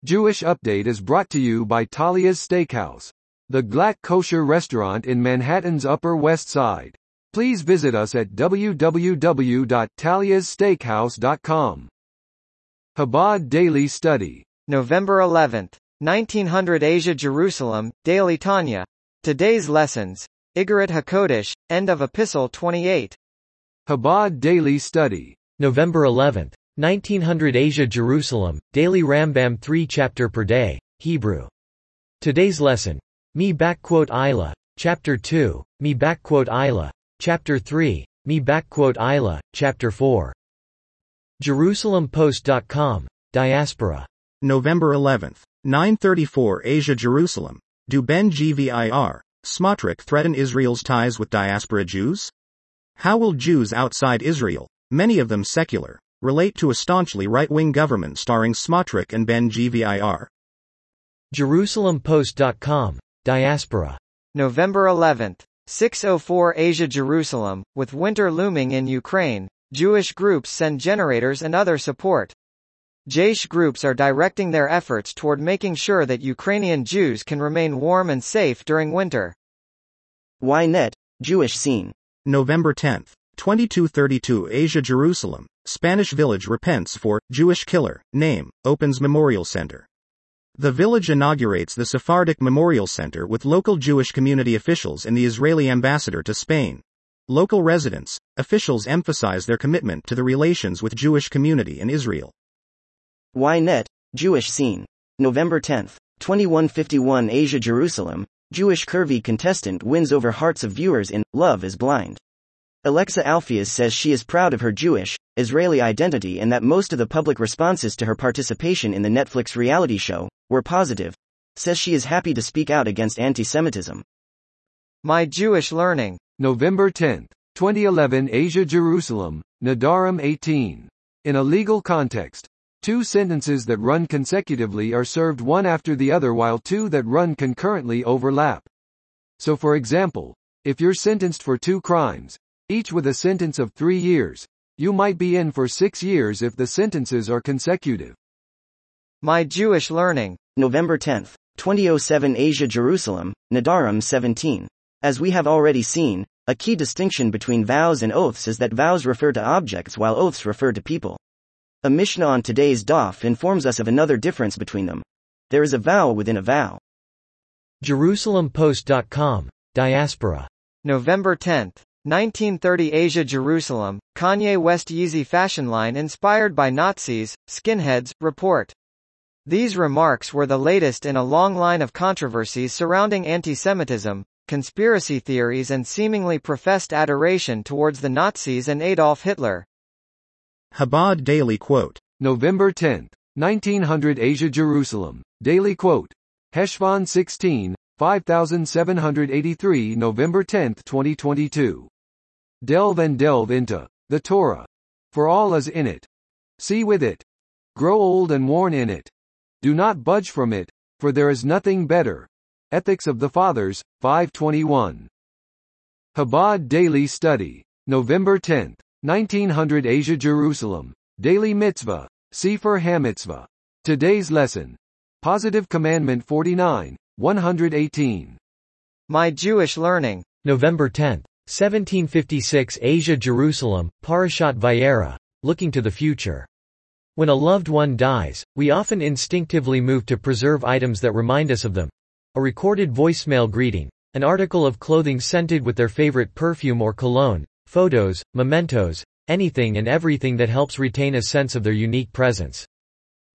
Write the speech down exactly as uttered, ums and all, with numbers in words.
Jewish Update is brought to you by Talia's Steakhouse, the Glatt kosher restaurant in Manhattan's Upper West Side. Please visit us at w w w dot talias steakhouse dot com. Chabad Daily Study. November eleventh, nineteen hundred Asia Jerusalem, Daily Tanya. Today's lessons. Igarat HaKodesh, end of Epistle twenty-eight. Chabad Daily Study. November eleventh, nineteen hundred Asia Jerusalem, Daily Rambam three chapter per day, Hebrew. Today's lesson. Me backquote Isla, chapter two, Me backquote Isla, chapter three, Me backquote Isla, chapter four. Jerusalem Post dot com, Diaspora. November eleventh, nine thirty-four Asia Jerusalem, do Ben Gvir, Smotrich threaten Israel's ties with diaspora Jews? How will Jews outside Israel, many of them secular, relate to a staunchly right-wing government starring Smotrich and Ben Gvir? Jerusalem Post dot com, Diaspora. November eleventh, six oh four Asia Jerusalem, with winter looming in Ukraine, Jewish groups send generators and other support. Jaish groups are directing their efforts toward making sure that Ukrainian Jews can remain warm and safe during winter. Ynet, Jewish Scene. November tenth, twenty-two thirty-two Asia Jerusalem, Spanish village repents for Jewish killer, name, opens memorial center. The village inaugurates the Sephardic Memorial Center with local Jewish community officials and the Israeli ambassador to Spain. Local residents, officials emphasize their commitment to the relations with Jewish community in Israel. Ynet, Jewish Scene. November tenth, twenty-one fifty-one Asia Jerusalem, Jewish curvy contestant wins over hearts of viewers in Love is Blind. Alexa Alfiaz says she is proud of her Jewish, Israeli identity and that most of the public responses to her participation in the Netflix reality show were positive. Says she is happy to speak out against anti-Semitism. My Jewish Learning. November tenth, twenty eleven Asia Jerusalem, Nedarim eighteen. In a legal context, two sentences that run consecutively are served one after the other while two that run concurrently overlap. So for example, if you're sentenced for two crimes, each with a sentence of three years, you might be in for six years if the sentences are consecutive. My Jewish Learning. November tenth, twenty oh seven Asia Jerusalem, Nedarim seventeen. As we have already seen, a key distinction between vows and oaths is that vows refer to objects while oaths refer to people. A Mishnah on today's daf informs us of another difference between them. There is a vow within a vow. Jerusalem Post dot com, Diaspora. November tenth, nineteen thirty Asia Jerusalem, Kanye West Yeezy fashion line inspired by Nazis, skinheads, report. These remarks were the latest in a long line of controversies surrounding anti-Semitism, conspiracy theories and seemingly professed adoration towards the Nazis and Adolf Hitler. Chabad Daily Quote. November tenth, nineteen hundred Asia Jerusalem, Daily Quote. Heshvan sixteen, five thousand seven hundred eighty-three November tenth twenty twenty-two. Delve and delve into the Torah. For all is in it. See with it. Grow old and worn in it. Do not budge from it, for there is nothing better. Ethics of the Fathers, five twenty-one. Chabad Daily Study. November tenth, nineteen hundred Asia Jerusalem, Daily Mitzvah, Sefer HaMitzvah. Today's lesson. Positive Commandment forty-nine, one hundred eighteen. My Jewish Learning. November tenth, seventeen fifty-six Asia Jerusalem, Parashat Vayera, looking to the future. When a loved one dies, we often instinctively move to preserve items that remind us of them. A recorded voicemail greeting, an article of clothing scented with their favorite perfume or cologne, photos, mementos, anything and everything that helps retain a sense of their unique presence.